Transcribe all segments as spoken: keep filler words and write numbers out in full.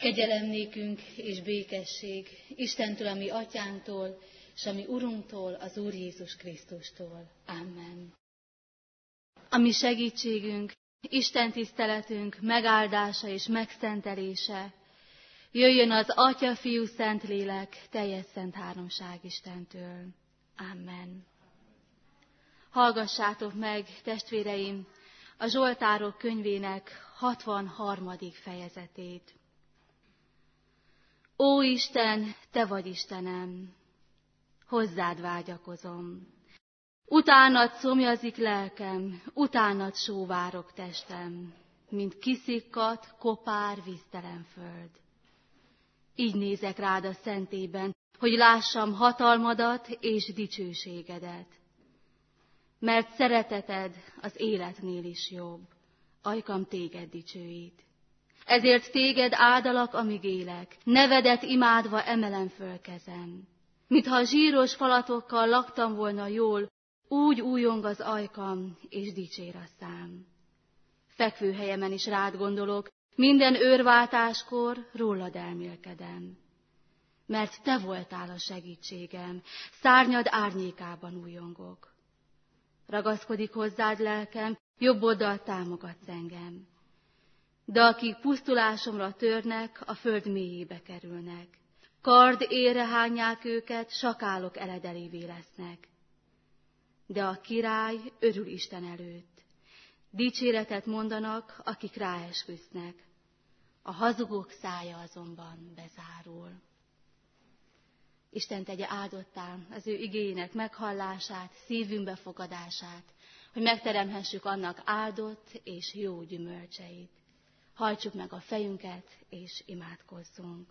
Kegyelem nékünk és békesség Istentől, a mi atyánktól, és a mi Urunktól, az Úr Jézus Krisztustól. Amen. A mi segítségünk, Isten tiszteletünk megáldása és megszentelése jöjjön az Atya, Fiú, Szentlélek, teljes szent háromság Istentől. Amen. Hallgassátok meg, testvéreim, a Zsoltárok könyvének hatvanharmadik fejezetét. Ó Isten, te vagy Istenem, hozzád vágyakozom. Utánad szomjazik lelkem, utánad sóvárog testem, mint kiszikkadt, kopár, víztelen föld. Így nézek rád a szentében, hogy lássam hatalmadat és dicsőségedet. Mert szereteted az életnél is jobb, ajkam téged dicsőít. Ezért téged áldalak, amíg élek, nevedet imádva emelem föl kezem. Mintha zsíros falatokkal laktam volna jól, úgy újong az ajkam, és dicsér a szám. Fekvőhelyemen is rád gondolok, minden őrváltáskor rólad elmélkedem. Mert te voltál a segítségem, szárnyad árnyékában újongok. Ragaszkodik hozzád lelkem, jobb oldalt támogatsz engem. De akik pusztulásomra törnek, a föld mélyébe kerülnek. Kard élre hányják őket, sakálok eledelévé lesznek. De a király örül Isten előtt. Dicséretet mondanak, akik ráesküsznek. A hazugok szája azonban bezárul. Isten tegye áldottá az ő igéjének meghallását, szívünk befogadását, hogy megteremhessük annak áldott és jó gyümölcseit. Hajtsuk meg a fejünket, és imádkozzunk.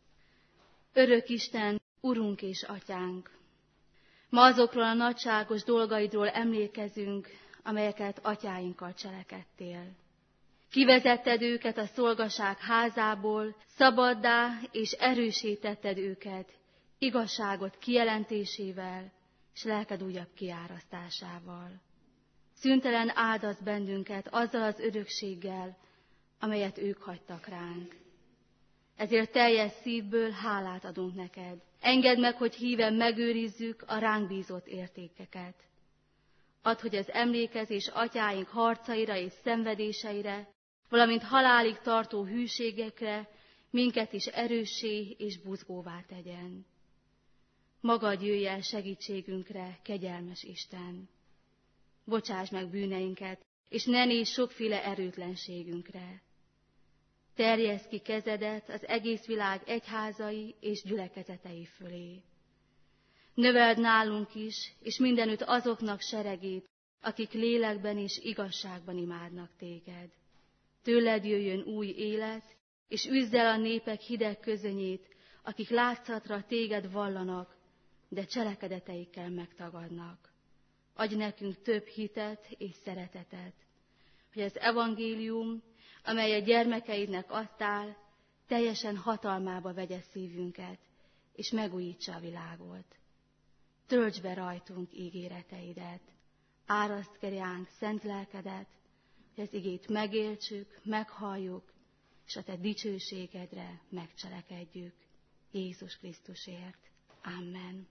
Örök Isten, Urunk és Atyánk, ma azokról a nagyságos dolgaidról emlékezünk, amelyeket atyáinkkal cselekedtél. Kivezetted őket a szolgaság házából, szabaddá és erősítetted őket, igazságot kijelentésével, és lelked újabb kiárasztásával. Szüntelen áldasz bennünket azzal az örökséggel, amelyet ők hagytak ránk. Ezért teljes szívből hálát adunk neked. Engedd meg, hogy híven megőrizzük a ránk bízott értékeket. Add, hogy az emlékezés atyáink harcaira és szenvedéseire, valamint halálig tartó hűségekre minket is erőssé és buzgóvá tegyen. Magad jöjj el segítségünkre, kegyelmes Isten. Bocsáss meg bűneinket, és ne nézz sokféle erőtlenségünkre. Terjeszd ki kezedet az egész világ egyházai és gyülekezetei fölé. Növeld nálunk is, és mindenütt azoknak seregét, akik lélekben és igazságban imádnak téged. Tőled jöjjön új élet, és üzd el a népek hideg közönyét, akik látszatra téged vallanak, de cselekedeteikkel megtagadnak. Adj nekünk több hitet és szeretetet, hogy az evangélium, amelyet gyermekeidnek adtál, teljesen hatalmába vegye szívünket, és megújítsa a világot. Töltsd be rajtunk ígéreteidet, áraszt ki ránk szent lelkedet, hogy az igét megértsük, meghalljuk, és a te dicsőségedre megcselekedjük. Jézus Krisztusért. Amen.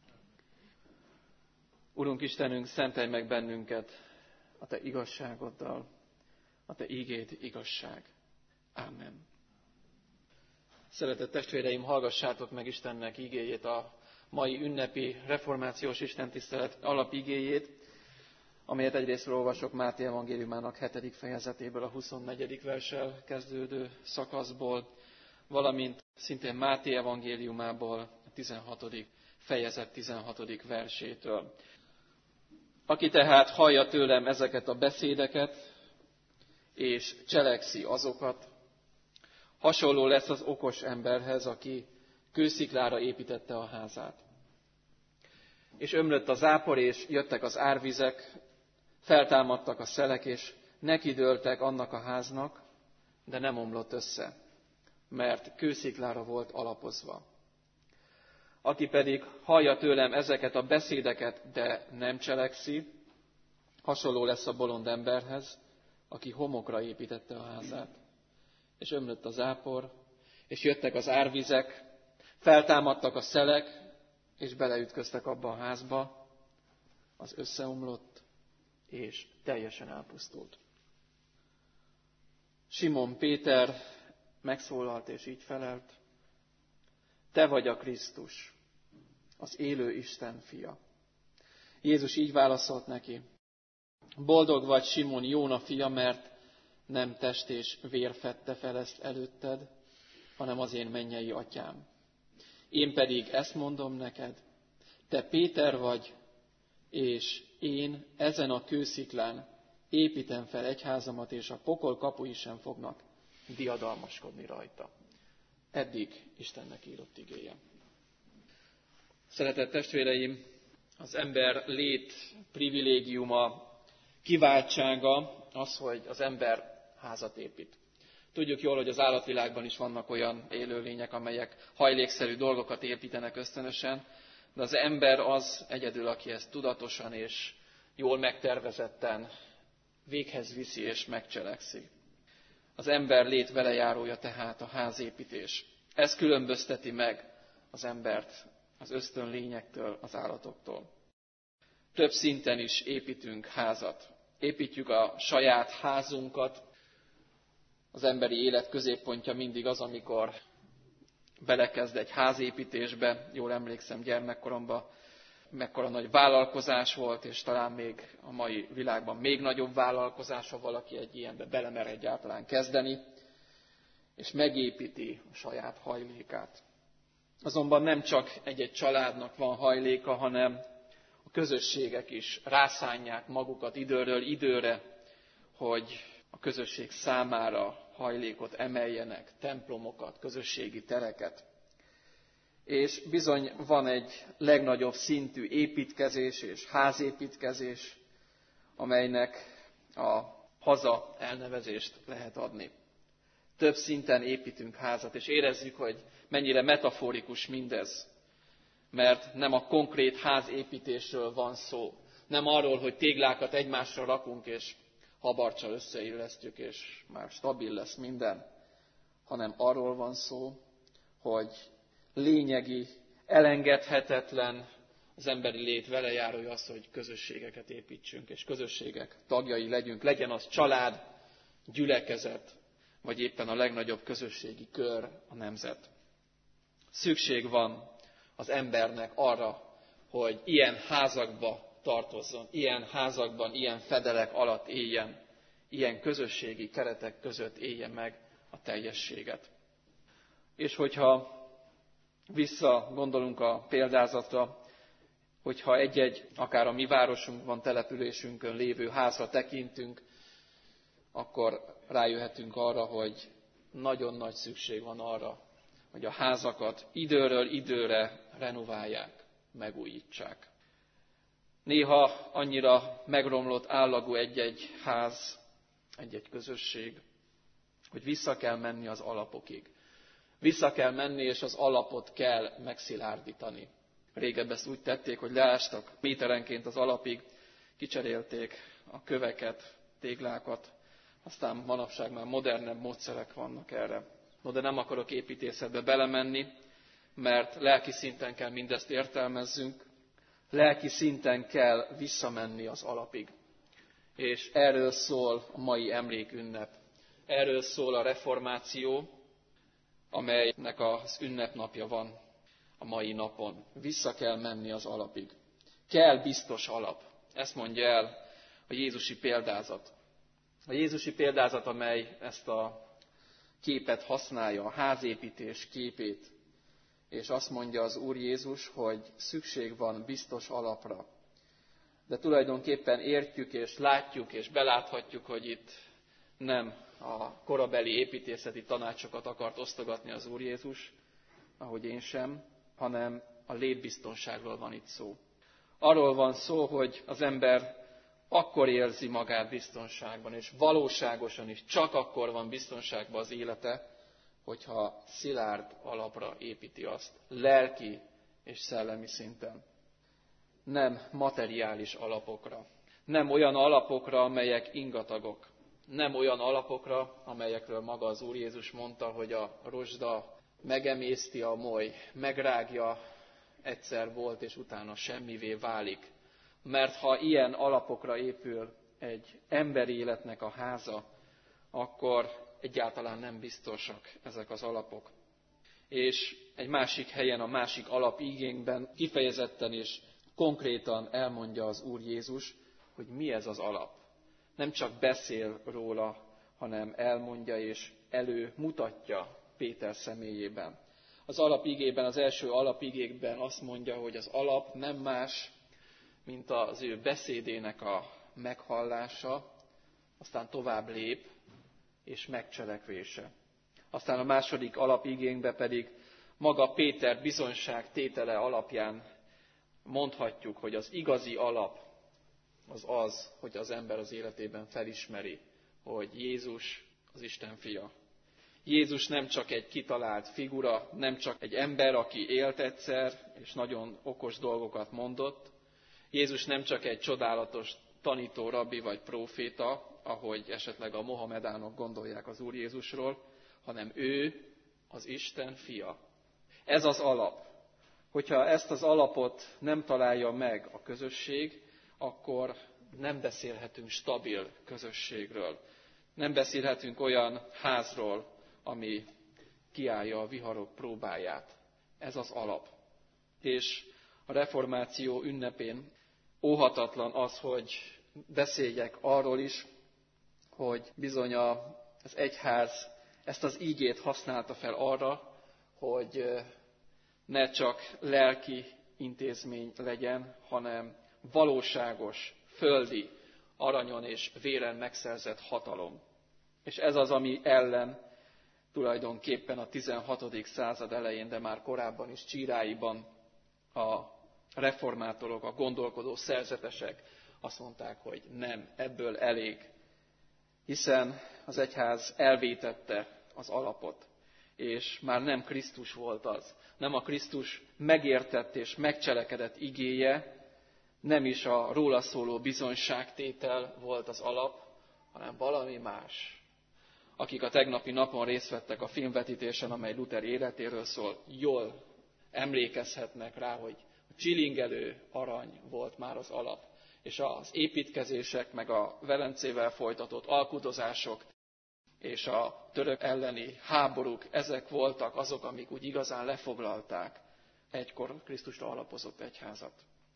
Urunk Istenünk, szentelj meg bennünket a te igazságoddal, a te ígéd igazság. Amen. Szeretett testvéreim, hallgassátok meg Istennek ígéjét, a mai ünnepi reformációs istentisztelet alapigéjét, amelyet egyrésztről olvasok Máté evangéliumának hetedik fejezetéből, a huszonnegyedik verssel kezdődő szakaszból, valamint szintén Máté evangéliumából, a tizenhatodik fejezet tizenhatodik versétől. Aki tehát hallja tőlem ezeket a beszédeket, és cselekszi azokat, hasonló lesz az okos emberhez, aki kősziklára építette a házát. És ömlött a zápor, és jöttek az árvizek, feltámadtak a szelek, és nekidőltek annak a háznak, de nem omlott össze, mert kősziklára volt alapozva. Aki pedig hallja tőlem ezeket a beszédeket, de nem cselekszi, hasonló lesz a bolond emberhez, aki homokra építette a házát. És ömlött a zápor, És jöttek az árvizek, feltámadtak a szelek, és beleütköztek abba a házba, az összeomlott, és teljesen elpusztult. Simon Péter megszólalt, és így felelt: te vagy a Krisztus, az élő Isten fia. Jézus így válaszolt neki: boldog vagy, Simon, Jóna fia, mert nem test és vér fedte fel ezt előtted, hanem az én mennyei atyám. Én pedig ezt mondom neked, te Péter vagy, és én ezen a kősziklán építem fel egyházamat, és a pokol kapui sem fognak diadalmaskodni rajta. Eddig Istennek írott igéje. Szeretett testvéreim, az ember lét privilégiuma, kiváltsága az, hogy az ember házat épít. Tudjuk jól, hogy az állatvilágban is vannak olyan élőlények, amelyek hajlékszerű dolgokat építenek ösztönösen, de az ember az egyedül, aki ezt tudatosan és jól megtervezetten véghez viszi és megcselekszi. Az ember lét velejárója tehát a házépítés. Ez különbözteti meg az embert az ösztönlényektől, az állatoktól. Több szinten is építünk házat. Építjük a saját házunkat. Az emberi élet középpontja mindig az, amikor belekezd egy házépítésbe. Jól emlékszem gyermekkoromban, mekkora nagy vállalkozás volt, és talán még a mai világban még nagyobb vállalkozás, ha valaki egy ilyenbe belemer egyáltalán kezdeni, és megépíti a saját hajlékát. Azonban nem csak egy-egy családnak van hajléka, hanem a közösségek is rászánják magukat időről időre, hogy a közösség számára hajlékot emeljenek, templomokat, közösségi tereket. És bizony van egy legnagyobb szintű építkezés és házépítkezés, amelynek a haza elnevezést lehet adni. Több szinten építünk házat, és érezzük, hogy mennyire metaforikus mindez, mert nem a konkrét házépítésről van szó, nem arról, hogy téglákat egymásra rakunk, és habarccsal összeillesztjük, és már stabil lesz minden, hanem arról van szó, hogy lényegi, elengedhetetlen az emberi lét velejárója az, hogy közösségeket építsünk, és közösségek tagjai legyünk. Legyen az család, gyülekezet, vagy éppen a legnagyobb közösségi kör, a nemzet. Szükség van az embernek arra, hogy ilyen házakba tartozzon, ilyen házakban, ilyen fedelek alatt éljen, ilyen közösségi keretek között élje meg a teljességet. És hogyha visszagondolunk a példázatra, hogyha egy-egy, akár a mi városunkban, településünkön lévő házra tekintünk, akkor rájöhetünk arra, hogy nagyon nagy szükség van arra, hogy a házakat időről időre renoválják, megújítsák. Néha annyira megromlott állagú egy-egy ház, egy-egy közösség, hogy vissza kell menni az alapokig. Vissza kell menni, és az alapot kell megszilárdítani. Régebb ezt úgy tették, hogy leástak méterenként az alapig, kicserélték a köveket, téglákat, aztán manapság már modernebb módszerek vannak erre. No, de nem akarok építészetbe belemenni, mert lelki szinten kell mindezt értelmezzünk, lelki szinten kell visszamenni az alapig. És erről szól a mai emlékünnep. Erről szól a reformáció, amelynek az ünnepnapja van a mai napon. Vissza kell menni az alapig. Kell biztos alap. Ezt mondja el a jézusi példázat. A jézusi példázat, amely ezt a képet használja, a házépítés képét, és azt mondja az Úr Jézus, hogy szükség van biztos alapra. De tulajdonképpen értjük és látjuk és beláthatjuk, hogy itt nem a korabeli építészeti tanácsokat akart osztogatni az Úr Jézus, ahogy én sem, hanem a létbiztonságról van itt szó. Arról van szó, hogy az ember akkor érzi magát biztonságban, és valóságosan is csak akkor van biztonságban az élete, hogyha szilárd alapra építi azt, lelki és szellemi szinten. Nem materiális alapokra, nem olyan alapokra, amelyek ingatagok, nem olyan alapokra, amelyekről maga az Úr Jézus mondta, hogy a rozsda megemészti a moly, megrágja, egyszer volt, és utána semmivé válik. Mert ha ilyen alapokra épül egy emberi életnek a háza, akkor egyáltalán nem biztosak ezek az alapok. És egy másik helyen, a másik alapigénkben kifejezetten és konkrétan elmondja az Úr Jézus, hogy mi ez az alap. Nem csak beszél róla, hanem elmondja és előmutatja Péter személyében. Az alapigében, az első alapigékben azt mondja, hogy az alap nem más, mint az ő beszédének a meghallása, aztán tovább lép és megcselekvése. Aztán a második alapigénkben pedig maga Péter bizonyságtétele alapján mondhatjuk, hogy az igazi alap az az, hogy az ember az életében felismeri, hogy Jézus az Isten fia. Jézus nem csak egy kitalált figura, nem csak egy ember, aki élt egyszer, és nagyon okos dolgokat mondott. Jézus nem csak egy csodálatos tanító, rabbi vagy próféta, ahogy esetleg a mohamedánok gondolják az Úr Jézusról, hanem ő az Isten fia. Ez az alap. Hogyha ezt az alapot nem találja meg a közösség, akkor nem beszélhetünk stabil közösségről. Nem beszélhetünk olyan házról, ami kiállja a viharok próbáját. Ez az alap. És a reformáció ünnepén óhatatlan az, hogy beszéljek arról is, hogy bizony az egyház ezt az ígét használta fel arra, hogy ne csak lelki intézmény legyen, hanem valóságos, földi, aranyon és véren megszerzett hatalom. És ez az, ami ellen tulajdonképpen a tizenhatodik század elején, de már korábban is Csíráiban a reformátorok, a gondolkodó szerzetesek azt mondták, hogy nem, ebből elég. Hiszen az egyház elvétette az alapot, és már nem Krisztus volt az. Nem a Krisztus megértett és megcselekedett igéje, nem is a róla szóló bizonyságtétel volt az alap, hanem valami más. Akik a tegnapi napon részt vettek a filmvetítésen, amely Luther életéről szól, jól emlékezhetnek rá, hogy a csilingelő arany volt már az alap. És az építkezések, meg a Velencével folytatott alkudozások, és a török elleni háborúk, ezek voltak azok, amik úgy igazán lefoglalták egykor Krisztusra alapozott egyházat.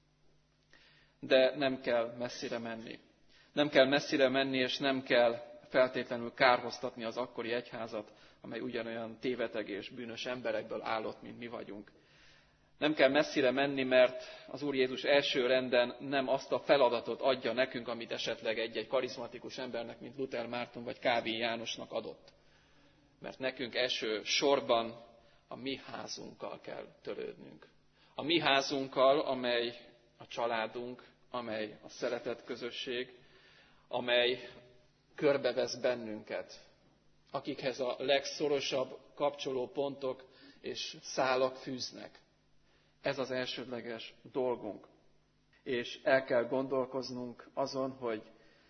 De nem kell messzire menni. Nem kell messzire menni, és nem kell feltétlenül kárhoztatni az akkori egyházat, amely ugyanolyan téveteg és bűnös emberekből állott, mint mi vagyunk. Nem kell messzire menni, mert az Úr Jézus első renden nem azt a feladatot adja nekünk, amit esetleg egy-egy karizmatikus embernek, mint Luther Márton vagy Kálvin Jánosnak adott. Mert nekünk első sorban a mi házunkkal kell törődnünk. A mi házunkkal, amely a családunk, amely a szeretett közösség, amely körbevesz bennünket, akikhez a legszorosabb kapcsoló pontok és szálak fűznek. Ez az elsődleges dolgunk. És el kell gondolkoznunk azon, hogy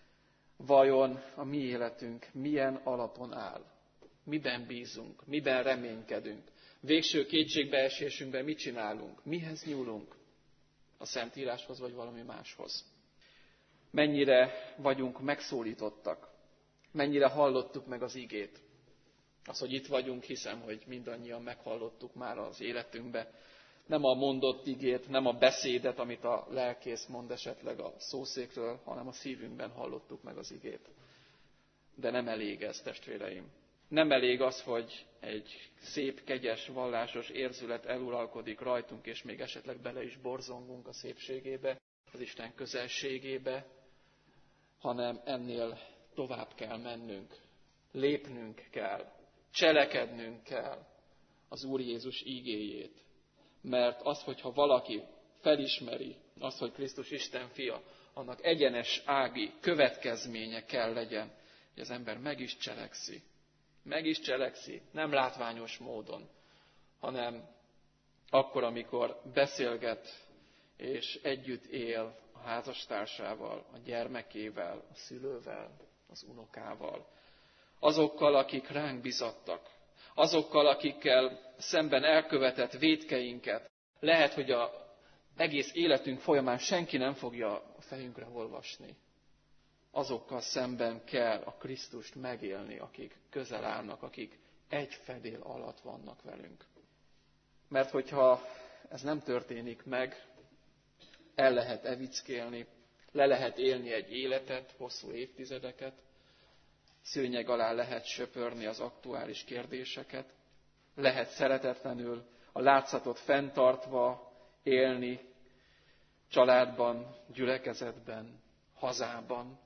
vajon a mi életünk milyen alapon áll. Miben bízunk, miben reménykedünk. Végső kétségbeesésünkben mit csinálunk, mihez nyúlunk? A Szentíráshoz vagy valami máshoz. Mennyire vagyunk megszólítottak, mennyire hallottuk meg az igét. Az, hogy itt vagyunk, hiszem, hogy mindannyian meghallottuk már az életünkbe. Nem a mondott igét, nem a beszédet, amit a lelkész mond esetleg a szószékről, hanem a szívünkben hallottuk meg az igét. De nem elég ez, testvéreim. Nem elég az, hogy egy szép, kegyes, vallásos érzület eluralkodik rajtunk, és még esetleg bele is borzongunk a szépségébe, az Isten közelségébe, hanem ennél tovább kell mennünk, lépnünk kell, cselekednünk kell az Úr Jézus ígéjét. Mert az, hogyha valaki felismeri azt, hogy Krisztus Isten fia, annak egyenes ági következménye kell legyen, hogy az ember meg is cselekszi. Meg is cselekszi, nem látványos módon, hanem akkor, amikor beszélget és együtt él a házastársával, a gyermekével, a szülővel, az unokával. Azokkal, akik ránk bizattak. azokkal, akikkel szemben elkövetett vétkeinket lehet, hogy az egész életünk folyamán senki nem fogja a fejünkre olvasni. Azokkal szemben kell a Krisztust megélni, akik közel állnak, akik egy fedél alatt vannak velünk. Mert hogyha ez nem történik meg, el lehet evickélni, le lehet élni egy életet, hosszú évtizedeket, szőnyeg alá lehet söpörni az aktuális kérdéseket, lehet szeretetlenül a látszatot fenntartva élni családban, gyülekezetben, hazában,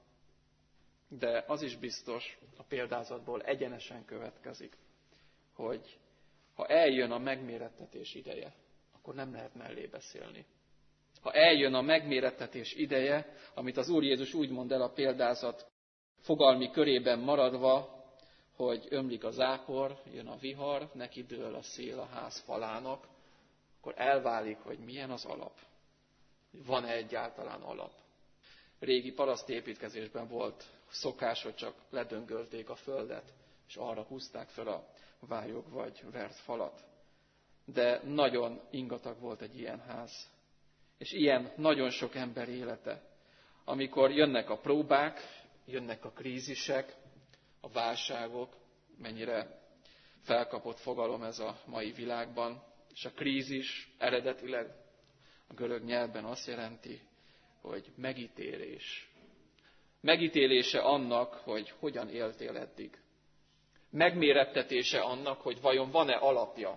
de az is biztos, a példázatból egyenesen következik, hogy ha eljön a megmérettetés ideje, akkor nem lehet mellé beszélni. Ha eljön a megmérettetés ideje, amit az Úr Jézus úgy mond el a példázat fogalmi körében maradva, hogy ömlik a zápor, jön a vihar, neki dől a szél a ház falának, akkor elválik, hogy milyen az alap. Van-e egyáltalán alap? Régi paraszt építkezésben volt szokás, hogy csak ledöngölték a földet, és arra húzták fel a vályog vagy vert falat. De nagyon ingatag volt egy ilyen ház. És ilyen nagyon sok ember élete. Amikor jönnek a próbák, jönnek a krízisek, a válságok, mennyire felkapott fogalom ez a mai világban, és a krízis eredetileg a görög nyelvben azt jelenti, hogy megítélés. Megítélése annak, hogy hogyan éltél eddig. Megmérettetése annak, hogy vajon van-e alapja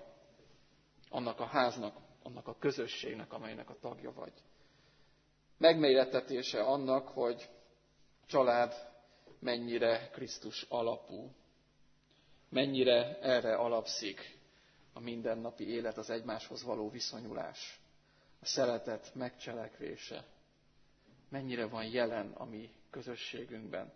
annak a háznak, annak a közösségnek, amelynek a tagja vagy. Megmérettetése annak, hogy család mennyire Krisztus alapú, mennyire erre alapszik a mindennapi élet, az egymáshoz való viszonyulás, a szeretet megcselekvése, mennyire van jelen a mi közösségünkben.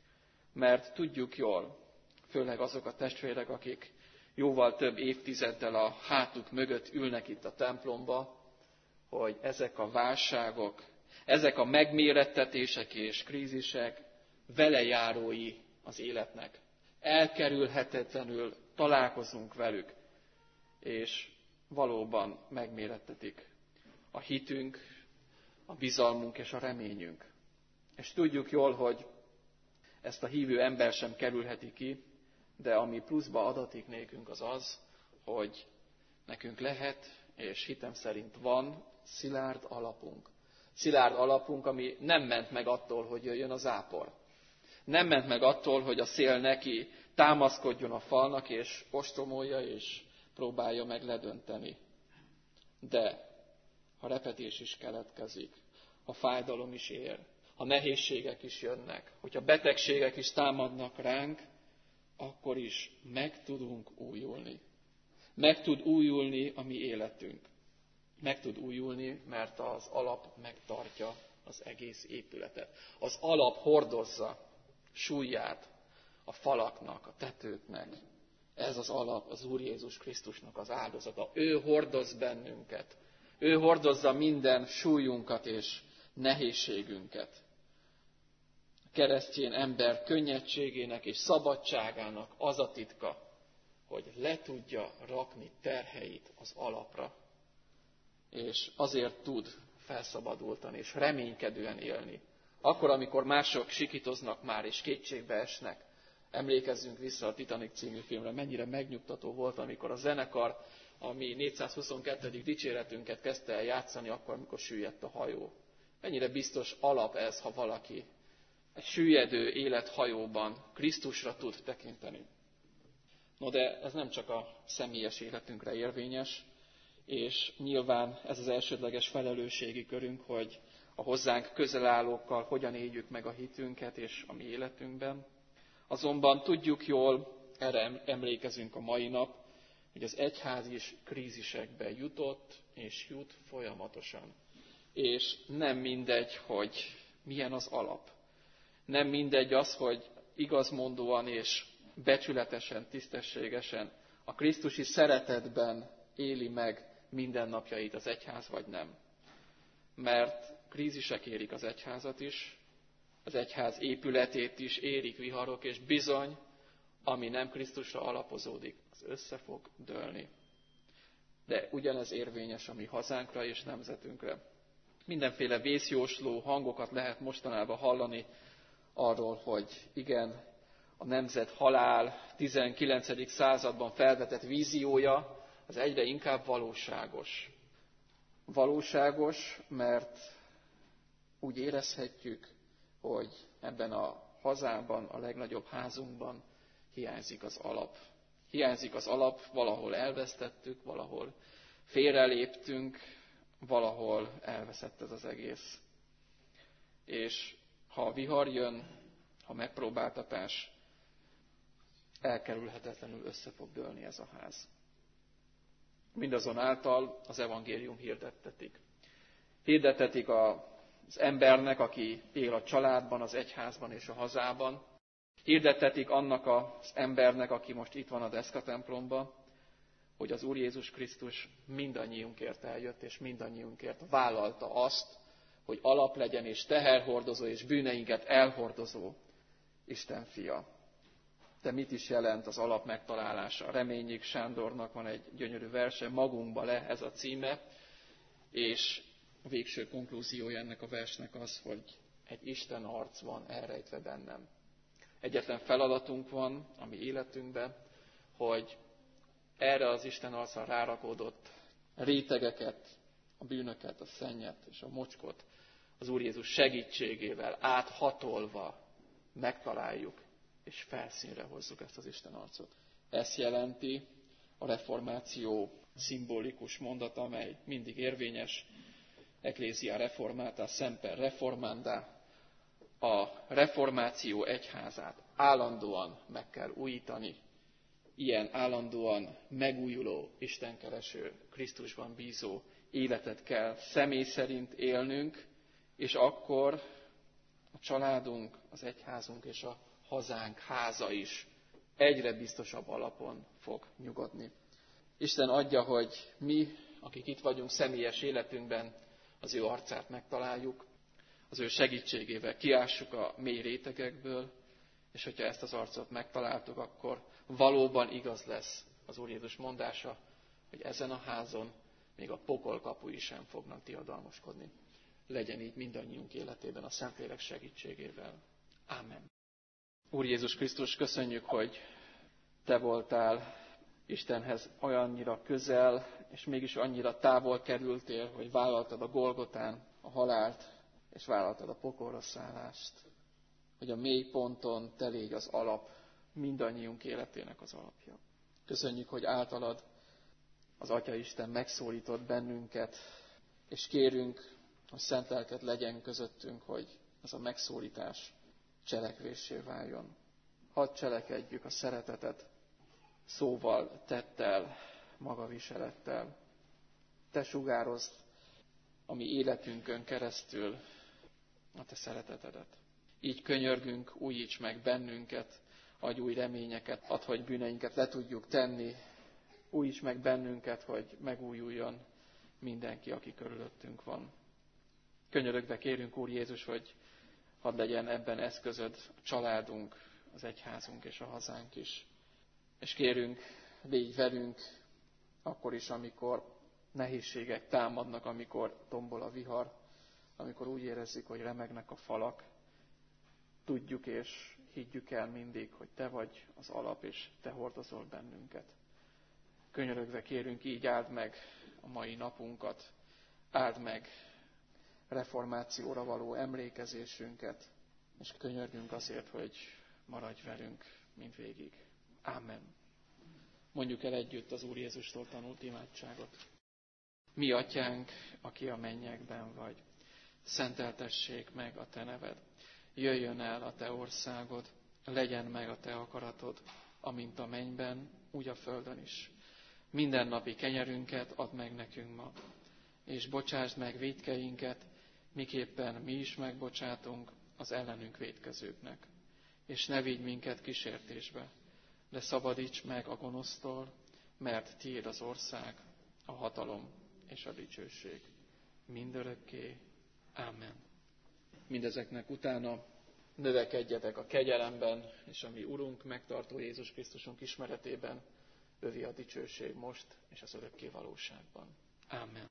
Mert tudjuk jól, főleg azok a testvérek, akik jóval több évtizeddel a hátuk mögött ülnek itt a templomba, hogy ezek a válságok, ezek a megmérettetések és krízisek velejárói az életnek. Elkerülhetetlenül találkozunk velük, és valóban megmérettetik a hitünk, a bizalmunk és a reményünk. És tudjuk jól, hogy ezt a hívő ember sem kerülheti ki, de ami pluszba adatik nékünk az az, hogy nekünk lehet, és hitem szerint van szilárd alapunk. Szilárd alapunk, ami nem ment meg attól, hogy jöjjön a zápor. Nem ment meg attól, hogy a szél neki támaszkodjon a falnak, és ostromolja, és próbálja meg ledönteni. De ha repetés is keletkezik, ha fájdalom is ér, ha nehézségek is jönnek, hogyha betegségek is támadnak ránk, akkor is meg tudunk újulni. Meg tud újulni a mi életünk. Meg tud újulni, mert az alap megtartja az egész épületet. Az alap hordozza súlyát a falaknak, a tetőknek. Ez az alap az Úr Jézus Krisztusnak az áldozata. Ő hordoz bennünket. Ő hordozza minden súlyunkat és nehézségünket. A keresztény ember könnyedségének és szabadságának az a titka, hogy le tudja rakni terheit az alapra, és azért tud felszabadultan és reménykedően élni. Akkor, amikor mások sikítoznak már és kétségbe esnek, emlékezzünk vissza a Titanic című filmre, mennyire megnyugtató volt, amikor a zenekar, ami négyszázhuszonkettő. dicséretünket kezdte el játszani, akkor, amikor süllyedt a hajó. Mennyire biztos alap ez, ha valaki egy süllyedő élethajóban Krisztusra tud tekinteni. No, de ez nem csak a személyes életünkre érvényes, és nyilván ez az elsődleges felelősségi körünk, hogy a hozzánk közel állókkal hogyan éljük meg a hitünket és a mi életünkben. Azonban tudjuk jól, erre emlékezünk a mai nap, hogy az egyház is krízisekbe jutott és jut folyamatosan. És nem mindegy, hogy milyen az alap. Nem mindegy az, hogy igazmondóan és becsületesen, tisztességesen, a krisztusi szeretetben éli meg mindennapjait az egyház, vagy nem. Mert krízisek érik az egyházat is, az egyház épületét is érik viharok, és bizony, ami nem Krisztusra alapozódik, az össze fog dőlni. De ugyanez érvényes a mi hazánkra és nemzetünkre. Mindenféle vészjósló hangokat lehet mostanában hallani arról, hogy igen, a nemzet halál tizenkilencedik században felvetett víziója az egyre inkább valóságos. Valóságos, mert úgy érezhetjük, hogy ebben a hazában, a legnagyobb házunkban hiányzik az alap. Hiányzik az alap, valahol elvesztettük, valahol félreléptünk, valahol elveszett ez az egész. És ha a vihar jön, ha megpróbáltatás, elkerülhetetlenül össze fog dőlni ez a ház. Mindazonáltal az evangélium hirdettetik. Hirdettetik az embernek, aki él a családban, az egyházban és a hazában. Hirdettetik annak az embernek, aki most itt van a Deszka templomban, hogy az Úr Jézus Krisztus mindannyiunkért eljött, és mindannyiunkért vállalta azt, hogy alap legyen, és teherhordozó, és bűneinket elhordozó Isten fia. De mit is jelent az alap megtalálása? Reményik Sándornak van egy gyönyörű verse, Magunkba le, ez a címe, és a végső konklúziója ennek a versnek az, hogy egy Isten arc van elrejtve bennem. Egyetlen feladatunk van a mi életünkben, hogy erre az Isten arcra rárakódott rétegeket, a bűnöket, a szennyet és a mocskot az Úr Jézus segítségével áthatolva megtaláljuk, és felszínre hozzuk ezt az Isten arcot. Ezt jelenti a reformáció szimbolikus mondata, amely mindig érvényes, Ecclesia reformata, semper reformanda. A reformáció egyházát állandóan meg kell újítani, ilyen állandóan megújuló, istenkereső, Krisztusban bízó életet kell személy szerint élnünk, és akkor a családunk, az egyházunk és a hazánk háza is egyre biztosabb alapon fog nyugodni. Isten adja, hogy mi, akik itt vagyunk személyes életünkben, az ő arcát megtaláljuk, az ő segítségével kiássuk a mély rétegekből, és hogyha ezt az arcot megtaláltuk, akkor valóban igaz lesz az Úr Jézus mondása, hogy ezen a házon még a pokol kapui sem fognak diadalmaskodni. Legyen így mindannyiunk életében a Szentlélek segítségével. Ámen. Úr Jézus Krisztus, köszönjük, hogy Te voltál Istenhez olyannyira közel, és mégis annyira távol kerültél, hogy vállaltad a Golgotán a halált, és vállaltad a pokolra szállást. Hogy a mély ponton Te légy az alap, mindannyiunk életének az alapja. Köszönjük, hogy általad az Atyaisten megszólított bennünket, és kérünk, hogy szent lelked legyen közöttünk, hogy ez a megszólítás cselekvéssé váljon. Hadd cselekedjük a szeretetet szóval, tettel, magaviselettel. Te sugározd a mi életünkön keresztül a Te szeretetedet. Így könyörgünk, újíts meg bennünket, adj új reményeket, add, hogy bűneinket le tudjuk tenni, újíts meg bennünket, hogy megújuljon mindenki, aki körülöttünk van. Könyörögve kérünk, Úr Jézus, hogy hadd legyen ebben eszközöd a családunk, az egyházunk és a hazánk is. És kérünk, légy velünk akkor is, amikor nehézségek támadnak, amikor tombol a vihar, amikor úgy érezzük, hogy remegnek a falak. Tudjuk és higgyük el mindig, hogy Te vagy az alap, és Te hordozol bennünket. Könyörögve kérünk, így áld meg a mai napunkat, áld meg reformációra való emlékezésünket, és könyörgünk azért, hogy maradj velünk mindvégig. Ámen. Mondjuk el együtt az Úr Jézustól tanult imádságot. Mi atyánk, aki a mennyekben vagy, szenteltessék meg a Te neved. Jöjjön el a Te országod, legyen meg a Te akaratod, amint a mennyben, úgy a földön is. Mindennapi kenyerünket add meg nekünk ma, és bocsásd meg vétkeinket, miképpen mi is megbocsátunk az ellenünk vétkezőknek. És ne vigy minket kísértésbe, de szabadíts meg a gonosztól, mert Tiéd az ország, a hatalom és a dicsőség. Mindörökké. Ámen. Mindezeknek utána növekedjetek a kegyelemben, és a mi Urunk, megtartó Jézus Krisztusunk ismeretében, övé a dicsőség most és az örökké valóságban. Amen.